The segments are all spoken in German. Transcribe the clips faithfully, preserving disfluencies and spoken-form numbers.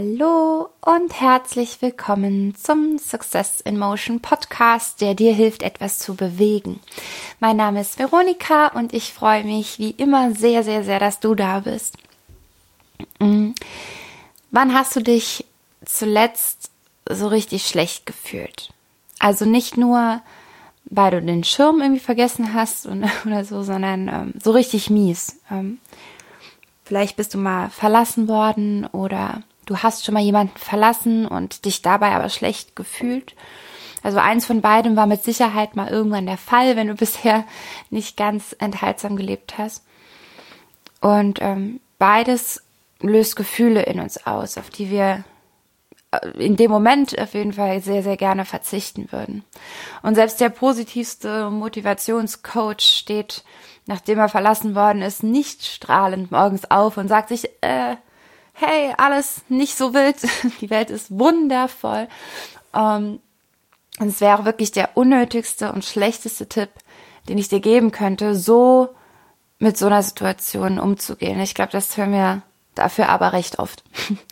Hallo und herzlich willkommen zum Success in Motion Podcast, der dir hilft, etwas zu bewegen. Mein Name ist Veronika und ich freue mich wie immer sehr, sehr, sehr, dass du da bist. Mhm. Wann hast du dich zuletzt so richtig schlecht gefühlt? Also nicht nur, weil du den Schirm irgendwie vergessen hast und, oder so, sondern ähm, so richtig mies. Ähm, vielleicht bist du mal verlassen worden oder du hast schon mal jemanden verlassen und dich dabei aber schlecht gefühlt. Also eins von beidem war mit Sicherheit mal irgendwann der Fall, wenn du bisher nicht ganz enthaltsam gelebt hast. Und ähm, beides löst Gefühle in uns aus, auf die wir in dem Moment auf jeden Fall sehr, sehr gerne verzichten würden. Und selbst der positivste Motivationscoach steht, nachdem er verlassen worden ist, nicht strahlend morgens auf und sagt sich, äh, hey, alles nicht so wild, die Welt ist wundervoll. Um, und es wäre wirklich der unnötigste und schlechteste Tipp, den ich dir geben könnte, so mit so einer Situation umzugehen. Ich glaube, das hören wir dafür aber recht oft.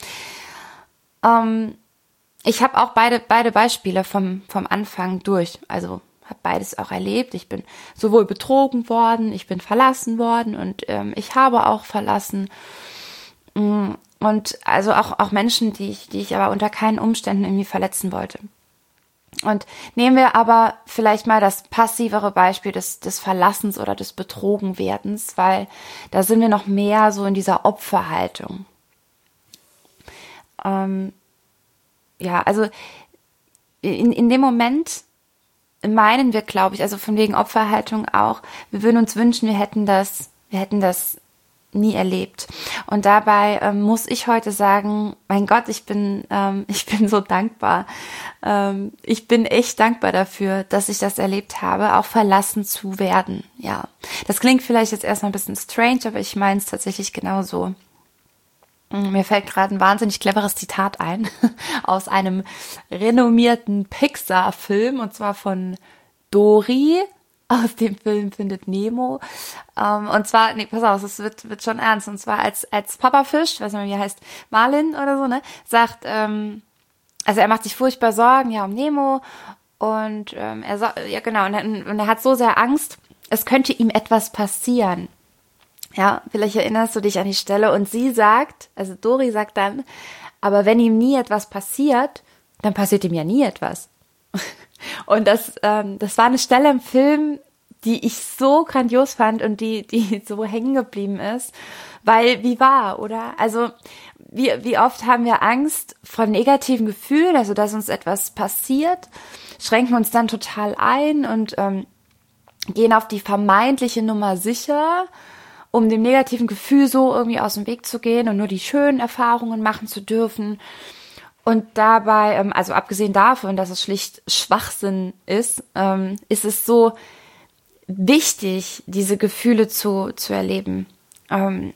um, ich habe auch beide beide Beispiele vom vom Anfang durch, also habe beides auch erlebt. Ich bin sowohl betrogen worden, ich bin verlassen worden und ähm, ich habe auch verlassen. Und also auch, auch Menschen, die ich, die ich aber unter keinen Umständen irgendwie verletzen wollte. Und nehmen wir aber vielleicht mal das passivere Beispiel des, des Verlassens oder des Betrogenwerdens, weil da sind wir noch mehr so in dieser Opferhaltung. Ähm, ja, also in, in dem Moment meinen wir, glaube ich, also von wegen Opferhaltung auch, wir würden uns wünschen, wir hätten das, wir hätten das nie erlebt. Und dabei ähm, muss ich heute sagen, mein Gott, ich bin ähm, ich bin so dankbar. Ähm, ich bin echt dankbar dafür, dass ich das erlebt habe, auch verlassen zu werden. Ja, das klingt vielleicht jetzt erstmal ein bisschen strange, aber ich meine es tatsächlich genauso. Mir fällt gerade ein wahnsinnig cleveres Zitat ein aus einem renommierten Pixar-Film, und zwar von Dory aus dem Film Findet Nemo. Um, und zwar, nee, pass auf, es wird, wird schon ernst. Und zwar als, als Papa Fisch, ich weiß nicht mehr, wie er heißt, Marlin oder so, ne, sagt, ähm, also er macht sich furchtbar Sorgen, ja, um Nemo. Und ähm, er sagt, ja genau, und er, und er hat so sehr Angst, es könnte ihm etwas passieren. Ja, vielleicht erinnerst du dich an die Stelle. Und sie sagt, also Dory sagt dann, aber wenn ihm nie etwas passiert, dann passiert ihm ja nie etwas. Und das, ähm, das war eine Stelle im Film, die ich so grandios fand und die, die so hängen geblieben ist, weil wie wahr, oder? Also wie, wie oft haben wir Angst vor negativen Gefühlen, also dass uns etwas passiert, schränken uns dann total ein und ähm, gehen auf die vermeintliche Nummer sicher, um dem negativen Gefühl so irgendwie aus dem Weg zu gehen und nur die schönen Erfahrungen machen zu dürfen. Und dabei, ähm, also abgesehen davon, dass es schlicht Schwachsinn ist, ähm, ist es so wichtig, diese Gefühle zu, zu erleben. Ähm,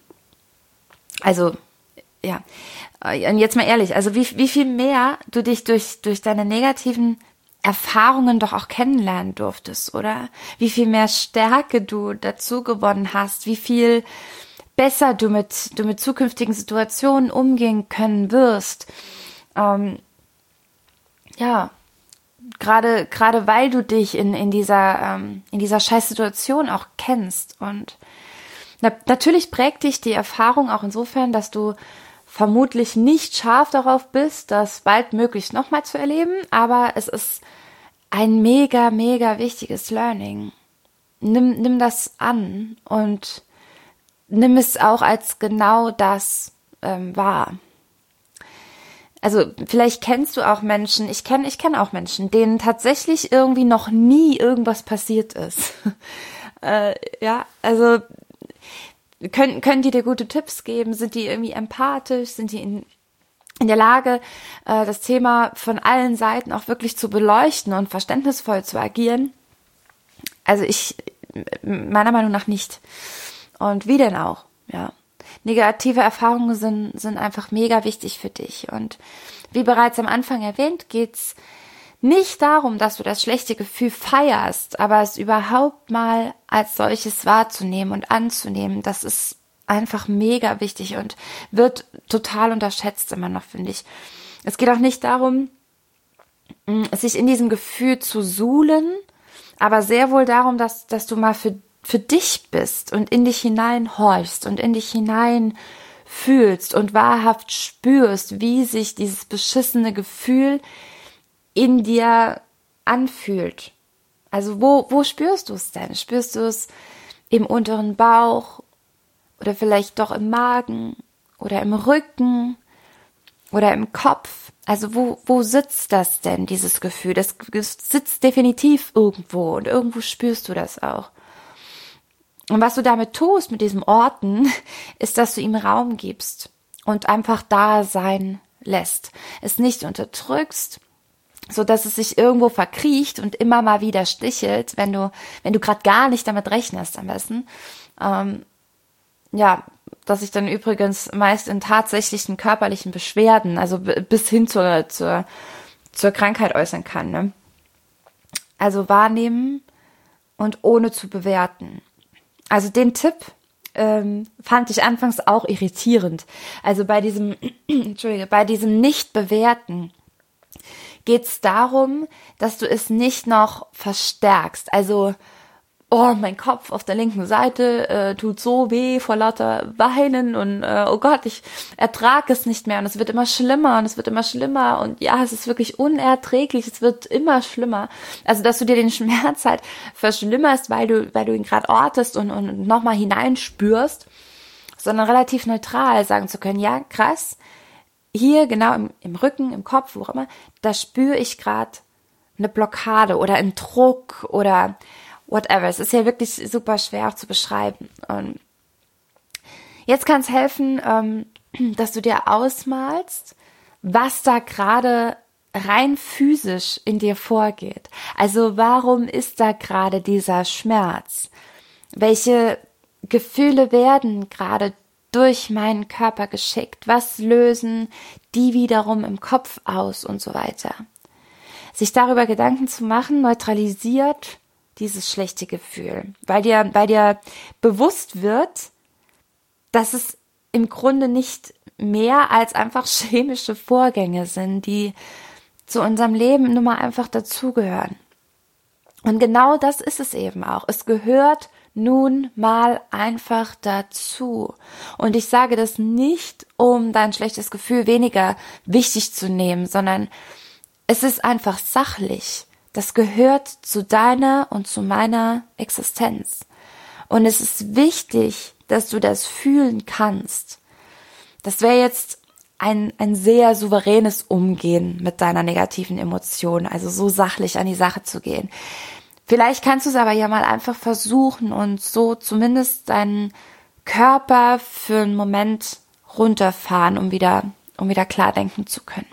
also, ja, und jetzt mal ehrlich, also wie, wie viel mehr du dich durch, durch deine negativen Erfahrungen doch auch kennenlernen durftest, oder? Wie viel mehr Stärke du dazu gewonnen hast, wie viel besser du mit, du mit zukünftigen Situationen umgehen können wirst. Ähm, ja, gerade, gerade weil du dich in, in dieser, ähm, in dieser Scheißsituation auch kennst. Und na, natürlich prägt dich die Erfahrung auch insofern, dass du vermutlich nicht scharf darauf bist, das baldmöglichst nochmal zu erleben, aber es ist ein mega, mega wichtiges Learning. Nimm, nimm das an und nimm es auch als genau das ähm, wahr. Also vielleicht kennst du auch Menschen, ich kenne ich kenn auch Menschen, denen tatsächlich irgendwie noch nie irgendwas passiert ist. äh, ja, also können, können die dir gute Tipps geben? Sind die irgendwie empathisch? Sind die in, in der Lage, äh, das Thema von allen Seiten auch wirklich zu beleuchten und verständnisvoll zu agieren? Also ich, meiner Meinung nach nicht. Und wie denn auch, ja. Negative Erfahrungen sind, sind einfach mega wichtig für dich. Und wie bereits am Anfang erwähnt, geht's nicht darum, dass du das schlechte Gefühl feierst, aber es überhaupt mal als solches wahrzunehmen und anzunehmen, dass es einfach mega wichtig und wird total unterschätzt immer noch, finde ich. Es geht auch nicht darum, sich in diesem Gefühl zu suhlen, aber sehr wohl darum, dass, dass du mal für, für dich bist und in dich hineinhorchst und in dich hinein fühlst und wahrhaft spürst, wie sich dieses beschissene Gefühl in dir anfühlt. Also wo, wo spürst du es denn? Spürst du es im unteren Bauch oder vielleicht doch im Magen oder im Rücken oder im Kopf? Also wo, wo sitzt das denn, dieses Gefühl? Das sitzt definitiv irgendwo und irgendwo spürst du das auch. Und was du damit tust, mit diesem Orten, ist, dass du ihm Raum gibst und einfach da sein lässt. Es nicht unterdrückst, so dass es sich irgendwo verkriecht und immer mal wieder stichelt, wenn du, wenn du gerade gar nicht damit rechnest am besten. Ähm, ja, dass sich dann übrigens meist in tatsächlichen körperlichen Beschwerden, also b- bis hin zur, zur, zur Krankheit äußern kann. Ne? Also wahrnehmen und ohne zu bewerten. Also den Tipp ähm, fand ich anfangs auch irritierend. Also bei diesem, Entschuldige, bei diesem Nicht-Bewerten geht es darum, dass du es nicht noch verstärkst. Also, oh, mein Kopf auf der linken Seite äh, tut so weh vor lauter Weinen und äh, oh Gott, ich ertrage es nicht mehr und es wird immer schlimmer und es wird immer schlimmer und ja, es ist wirklich unerträglich, es wird immer schlimmer. Also, dass du dir den Schmerz halt verschlimmerst, weil du, weil du ihn gerade ortest und, und nochmal hineinspürst, sondern relativ neutral sagen zu können, ja, krass, hier genau im, im Rücken, im Kopf, wo auch immer, da spüre ich gerade eine Blockade oder einen Druck oder whatever. Es ist ja wirklich super schwer auch zu beschreiben. Und jetzt kann es helfen, ähm, dass du dir ausmalst, was da gerade rein physisch in dir vorgeht. Also warum ist da gerade dieser Schmerz? Welche Gefühle werden gerade durch meinen Körper geschickt? Was lösen die wiederum im Kopf aus und so weiter? Sich darüber Gedanken zu machen, neutralisiert dieses schlechte Gefühl, weil dir, weil dir bewusst wird, dass es im Grunde nicht mehr als einfach chemische Vorgänge sind, die zu unserem Leben nun mal einfach dazugehören. Und genau das ist es eben auch. Es gehört nun mal einfach dazu. Und ich sage das nicht, um dein schlechtes Gefühl weniger wichtig zu nehmen, sondern es ist einfach sachlich. Das gehört zu deiner und zu meiner Existenz. Und es ist wichtig, dass du das fühlen kannst. Das wäre jetzt ein, ein sehr souveränes Umgehen mit deiner negativen Emotion, also so sachlich an die Sache zu gehen. Vielleicht kannst du es aber ja mal einfach versuchen und so zumindest deinen Körper für einen Moment runterfahren, um wieder, um wieder klar denken zu können.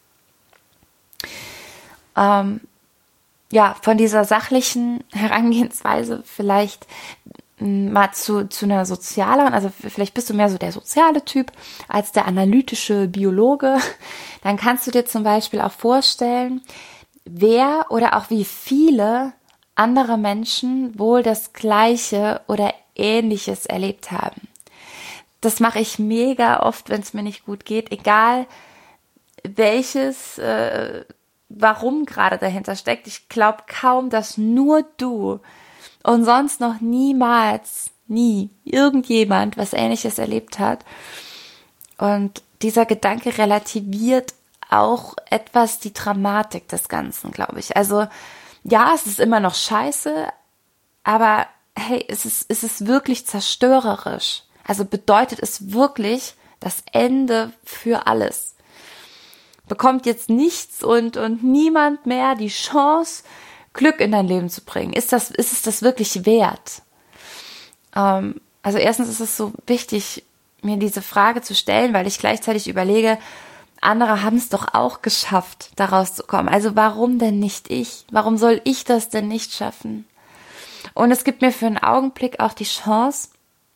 Ähm, ja, von dieser sachlichen Herangehensweise vielleicht mal zu, zu einer sozialeren, also vielleicht bist du mehr so der soziale Typ als der analytische Biologe. Dann kannst du dir zum Beispiel auch vorstellen, wer oder auch wie viele andere Menschen wohl das Gleiche oder Ähnliches erlebt haben. Das mache ich mega oft, wenn es mir nicht gut geht, egal welches, äh, warum gerade dahinter steckt. Ich glaube kaum, dass nur du und sonst noch niemals, nie irgendjemand was Ähnliches erlebt hat. Und dieser Gedanke relativiert auch etwas die Dramatik des Ganzen, glaube ich. Also ja, es ist immer noch scheiße, aber hey, es ist, es ist wirklich zerstörerisch. Also bedeutet es wirklich das Ende für alles. Bekommt jetzt nichts und, und niemand mehr die Chance, Glück in dein Leben zu bringen. Ist das, ist es das wirklich wert? Ähm, also erstens ist es so wichtig, mir diese Frage zu stellen, weil ich gleichzeitig überlege, andere haben es doch auch geschafft, da rauszukommen. Also warum denn nicht ich? Warum soll ich das denn nicht schaffen? Und es gibt mir für einen Augenblick auch die Chance,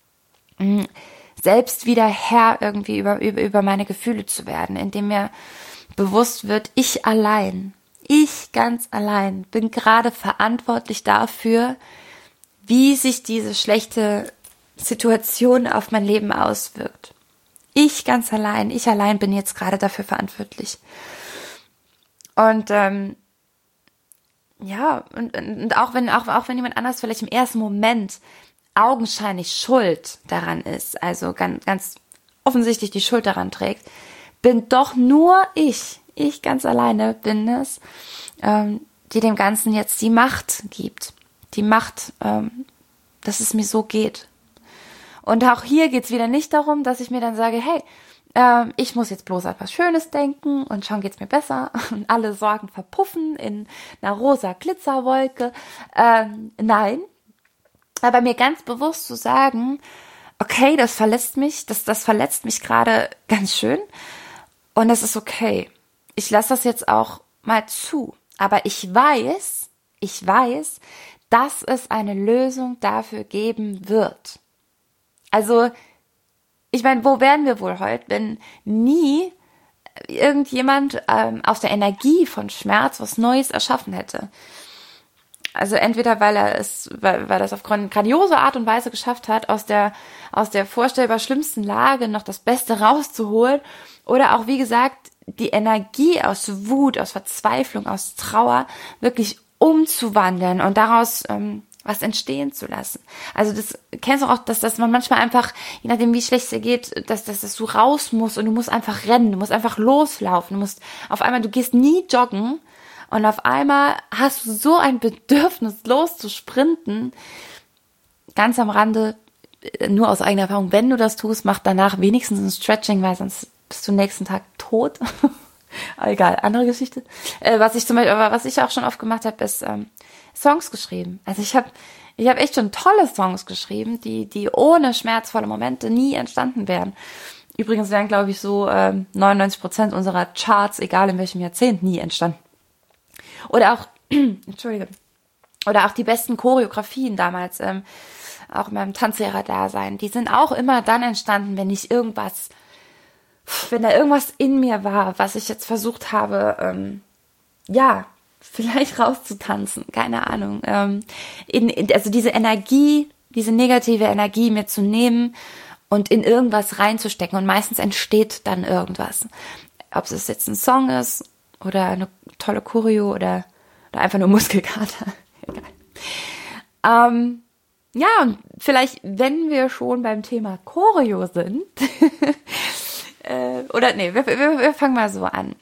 selbst wieder Herr irgendwie über, über, über meine Gefühle zu werden, indem mir bewusst wird, ich allein, ich ganz allein bin gerade verantwortlich dafür, wie sich diese schlechte Situation auf mein Leben auswirkt. Ich ganz allein, ich allein bin jetzt gerade dafür verantwortlich. Und ähm, ja, und, und auch wenn auch, auch wenn jemand anders vielleicht im ersten Moment augenscheinlich schuld daran ist, also ganz, ganz offensichtlich die Schuld daran trägt, bin doch nur ich, ich ganz alleine bin es, ähm, die dem Ganzen jetzt die Macht gibt. Die Macht, ähm, dass es mir so geht. Und auch hier geht es wieder nicht darum, dass ich mir dann sage, hey, ähm, ich muss jetzt bloß an was Schönes denken und schon geht's mir besser und alle Sorgen verpuffen in einer rosa Glitzerwolke. Ähm, nein, aber mir ganz bewusst zu sagen, okay, das verletzt mich, das, das verletzt mich gerade ganz schön und das ist okay. Ich lasse das jetzt auch mal zu. Aber ich weiß, ich weiß, dass es eine Lösung dafür geben wird. Also, ich meine, wo wären wir wohl heute, wenn nie irgendjemand ähm, aus der Energie von Schmerz was Neues erschaffen hätte? Also entweder weil er es, weil, weil er es auf grandiose Art und Weise geschafft hat, aus der aus der vorstellbar schlimmsten Lage noch das Beste rauszuholen, oder auch, wie gesagt, die Energie aus Wut, aus Verzweiflung, aus Trauer wirklich umzuwandeln und daraus ähm, was entstehen zu lassen. Also das kennst du auch, dass, dass man manchmal einfach, je nachdem wie schlecht es dir geht, dass, dass, dass du raus musst und du musst einfach rennen, du musst einfach loslaufen, du musst auf einmal, du gehst nie joggen und auf einmal hast du so ein Bedürfnis loszusprinten. Ganz am Rande, nur aus eigener Erfahrung, wenn du das tust, mach danach wenigstens ein Stretching, weil sonst bist du nächsten Tag tot. Egal, andere Geschichte. Äh, was ich zum Beispiel, aber was ich auch schon oft gemacht habe, ist ähm, Songs geschrieben. Also ich habe ich hab echt schon tolle Songs geschrieben, die die ohne schmerzvolle Momente nie entstanden wären. Übrigens wären, glaube ich, so ähm, neunundneunzig Prozent unserer Charts, egal in welchem Jahrzehnt, nie entstanden. Oder auch, Entschuldige, oder auch die besten Choreografien damals, ähm, auch in meinem Tanzlehrer-Dasein, die sind auch immer dann entstanden, wenn ich irgendwas, wenn da irgendwas in mir war, was ich jetzt versucht habe, ähm, ja, vielleicht rauszutanzen, keine Ahnung. Ähm, in, in, also diese Energie, diese negative Energie mir zu nehmen und in irgendwas reinzustecken. Und meistens entsteht dann irgendwas. Ob es jetzt ein Song ist oder eine tolle Choreo oder, oder einfach nur Muskelkater. Egal. Ähm, ja, und vielleicht, wenn wir schon beim Thema Choreo sind, äh, oder nee, wir, wir, wir fangen mal so an.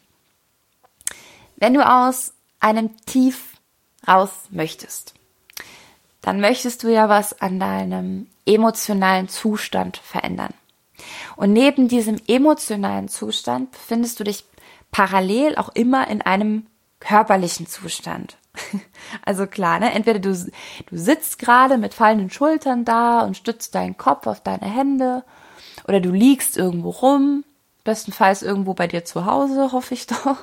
Wenn du aus einem Tief raus möchtest, dann möchtest du ja was an deinem emotionalen Zustand verändern. Und neben diesem emotionalen Zustand befindest du dich parallel auch immer in einem körperlichen Zustand. Also klar, ne? Entweder du, du sitzt gerade mit fallenden Schultern da und stützt deinen Kopf auf deine Hände, oder du liegst irgendwo rum, bestenfalls irgendwo bei dir zu Hause, hoffe ich doch.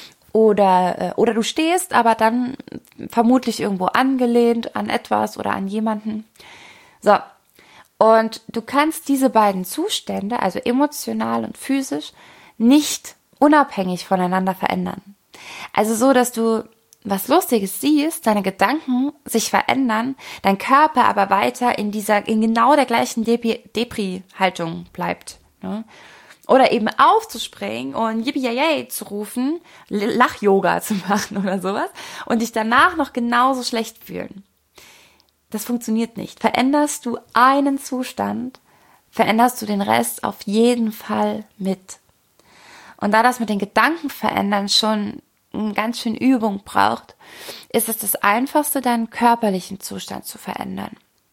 Oder, oder du stehst, aber dann vermutlich irgendwo angelehnt an etwas oder an jemanden. So, und du kannst diese beiden Zustände, also emotional und physisch, nicht unabhängig voneinander verändern. Also so, dass du was Lustiges siehst, deine Gedanken sich verändern, dein Körper aber weiter in dieser, in genau der gleichen Depri- Depri-Haltung bleibt, ne? Oder eben aufzuspringen und yippie zu rufen, Lach-Yoga zu machen oder sowas und dich danach noch genauso schlecht fühlen. Das funktioniert nicht. Veränderst du einen Zustand, veränderst du den Rest auf jeden Fall mit. Und da das mit den Gedanken verändern schon eine ganz schön Übung braucht, ist es das Einfachste, deinen körperlichen Zustand zu verändern.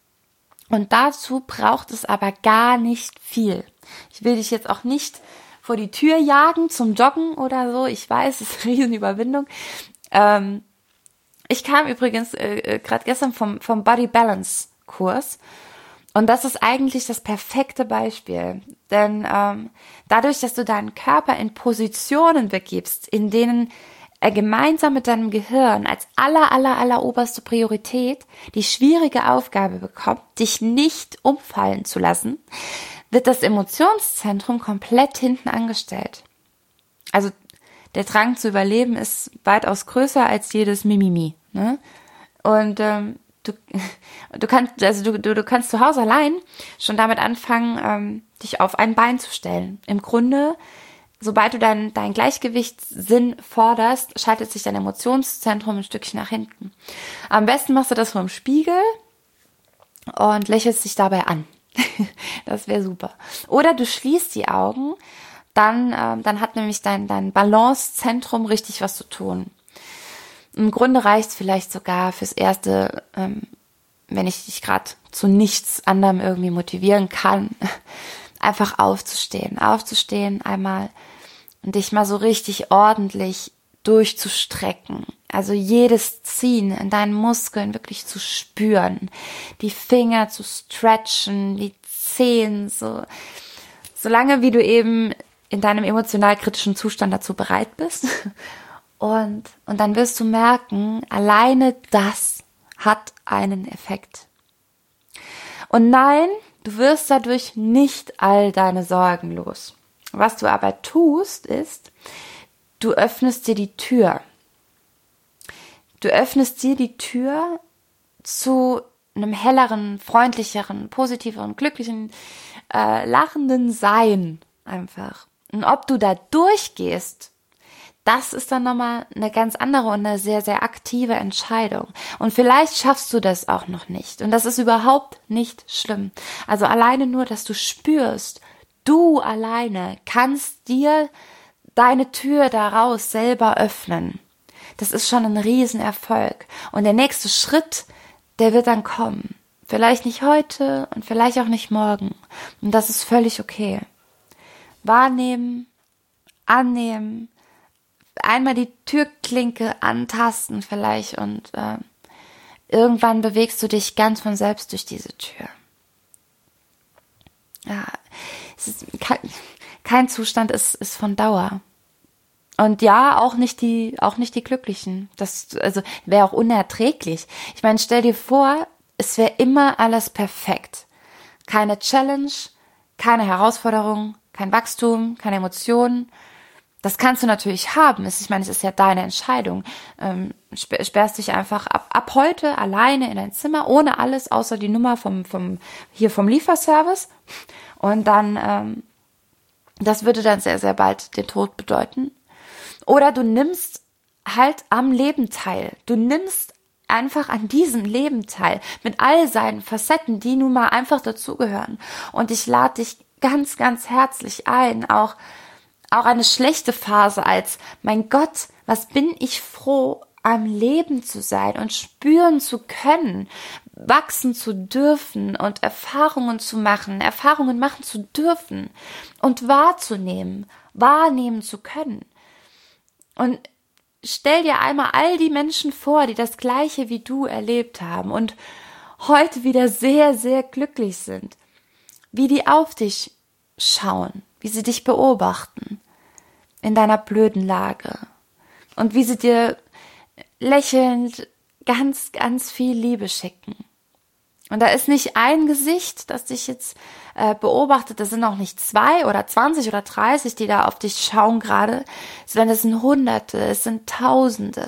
Und dazu braucht es aber gar nicht viel. Ich will dich jetzt auch nicht vor die Tür jagen zum Joggen oder so. Ich weiß, es ist eine Riesenüberwindung. Ähm, ich kam übrigens äh, gerade gestern vom, vom Body Balance Kurs. Und das ist eigentlich das perfekte Beispiel. Denn ähm, dadurch, dass du deinen Körper in Positionen begibst, in denen er gemeinsam mit deinem Gehirn als aller, aller, aller oberste Priorität die schwierige Aufgabe bekommt, dich nicht umfallen zu lassen, wird das Emotionszentrum komplett hinten angestellt. Also der Drang zu überleben ist weitaus größer als jedes Mimimi, ne? Und ähm, du, du kannst, also du, du, du kannst zu Hause allein schon damit anfangen, ähm, dich auf ein Bein zu stellen. Im Grunde, sobald du dein, dein Gleichgewichtssinn forderst, schaltet sich dein Emotionszentrum ein Stückchen nach hinten. Am besten machst du das vor dem Spiegel und lächelst dich dabei an. Das wäre super. Oder du schließt die Augen, dann, ähm, dann hat nämlich dein, dein Balancezentrum richtig was zu tun. Im Grunde reicht es vielleicht sogar fürs Erste, ähm, wenn ich dich gerade zu nichts anderem irgendwie motivieren kann, einfach aufzustehen. Aufzustehen einmal und dich mal so richtig ordentlich durchzustrecken. Also jedes Ziehen in deinen Muskeln wirklich zu spüren, die Finger zu stretchen, die Zehen, so solange wie du eben in deinem emotional kritischen Zustand dazu bereit bist. Und, und dann wirst du merken, alleine das hat einen Effekt. Und nein, du wirst dadurch nicht all deine Sorgen los. Was du aber tust, ist, du öffnest dir die Tür. Du öffnest dir die Tür zu einem helleren, freundlicheren, positiveren, glücklichen, äh, lachenden Sein einfach. Und ob du da durchgehst, das ist dann nochmal eine ganz andere und eine sehr, sehr aktive Entscheidung. Und vielleicht schaffst du das auch noch nicht. Und das ist überhaupt nicht schlimm. Also alleine nur, dass du spürst, du alleine kannst dir deine Tür daraus selber öffnen. Das ist schon ein Riesenerfolg. Und der nächste Schritt, der wird dann kommen. Vielleicht nicht heute und vielleicht auch nicht morgen. Und das ist völlig okay. Wahrnehmen, annehmen, einmal die Türklinke antasten vielleicht und äh, irgendwann bewegst du dich ganz von selbst durch diese Tür. Ja, es ist kein, kein Zustand ist, ist von Dauer. Und ja, auch nicht die, auch nicht die Glücklichen. Das, also, wäre auch unerträglich. Ich meine, stell dir vor, es wäre immer alles perfekt. Keine Challenge, keine Herausforderung, kein Wachstum, keine Emotionen. Das kannst du natürlich haben. Ich meine, es ist ja deine Entscheidung. Ähm, sperrst dich einfach ab, ab heute alleine in dein Zimmer, ohne alles, außer die Nummer vom, vom, hier vom Lieferservice. Und dann, ähm, das würde dann sehr, sehr bald den Tod bedeuten. Oder du nimmst halt am Leben teil. Du nimmst einfach an diesem Leben teil. Mit all seinen Facetten, die nun mal einfach dazugehören. Und ich lade dich ganz, ganz herzlich ein, auch Auch eine schlechte Phase als, mein Gott, was bin ich froh, am Leben zu sein und spüren zu können, wachsen zu dürfen und Erfahrungen zu machen, Erfahrungen machen zu dürfen und wahrzunehmen, wahrnehmen zu können. Und stell dir einmal all die Menschen vor, die das Gleiche wie du erlebt haben und heute wieder sehr, sehr glücklich sind, wie die auf dich schauen, wie sie dich beobachten in deiner blöden Lage und wie sie dir lächelnd ganz, ganz viel Liebe schicken. Und da ist nicht ein Gesicht, das dich jetzt äh, beobachtet, das sind auch nicht zwei oder zwanzig oder dreißig, die da auf dich schauen gerade, sondern es sind Hunderte, es sind Tausende.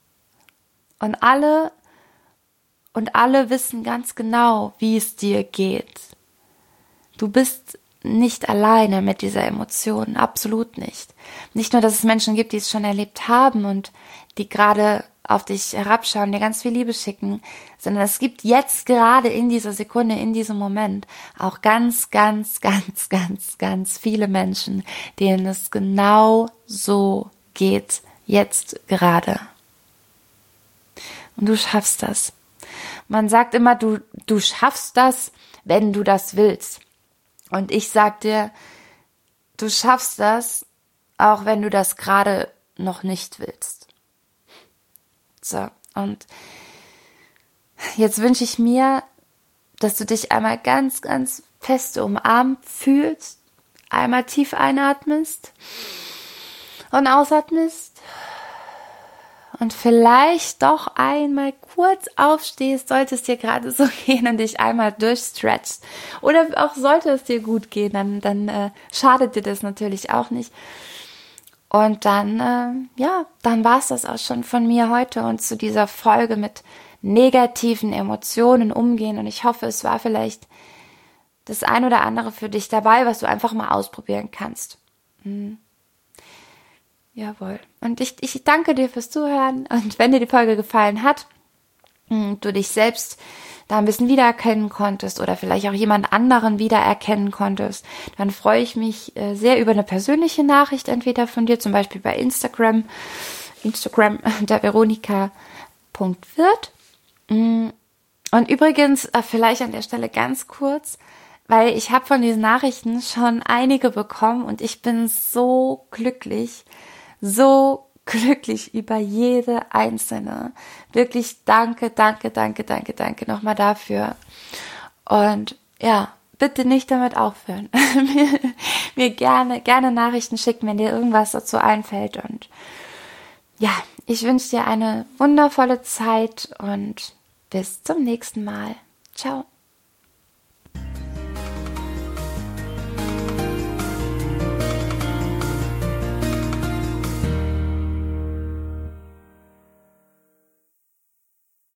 Und alle, und alle wissen ganz genau, wie es dir geht. Du bist nicht alleine mit dieser Emotion, absolut nicht. Nicht nur, dass es Menschen gibt, die es schon erlebt haben und die gerade auf dich herabschauen, dir ganz viel Liebe schicken, sondern es gibt jetzt gerade in dieser Sekunde, in diesem Moment auch ganz, ganz, ganz, ganz, ganz viele Menschen, denen es genau so geht, jetzt gerade. Und du schaffst das. Man sagt immer, du, du schaffst das, wenn du das willst. Und ich sag dir, du schaffst das, auch wenn du das gerade noch nicht willst. So, und jetzt wünsche ich mir, dass du dich einmal ganz, ganz fest umarmt fühlst, einmal tief einatmest und ausatmest und vielleicht doch einmal kurz aufstehst, sollte es dir gerade so gehen und dich einmal durchstretchst. Oder auch sollte es dir gut gehen, dann, dann äh, schadet dir das natürlich auch nicht. Und dann, äh, ja, dann war es das auch schon von mir heute und zu dieser Folge mit, negativen Emotionen umgehen. Und ich hoffe, es war vielleicht das ein oder andere für dich dabei, was du einfach mal ausprobieren kannst. Hm. Jawohl. Und ich, ich danke dir fürs Zuhören. Und wenn dir die Folge gefallen hat, du dich selbst da ein bisschen wiedererkennen konntest oder vielleicht auch jemand anderen wiedererkennen konntest, dann freue ich mich äh, sehr über eine persönliche Nachricht, entweder von dir, zum Beispiel bei Instagram, Instagram der Veronika Punkt Wirth. Und übrigens, äh, vielleicht an der Stelle ganz kurz, weil ich habe von diesen Nachrichten schon einige bekommen und ich bin so glücklich, so glücklich über jede einzelne. Wirklich danke, danke, danke, danke, danke nochmal dafür. Und ja, bitte nicht damit aufhören. mir, mir gerne, gerne Nachrichten schicken, wenn dir irgendwas dazu einfällt. Und ja, ich wünsche dir eine wundervolle Zeit und bis zum nächsten Mal. Ciao.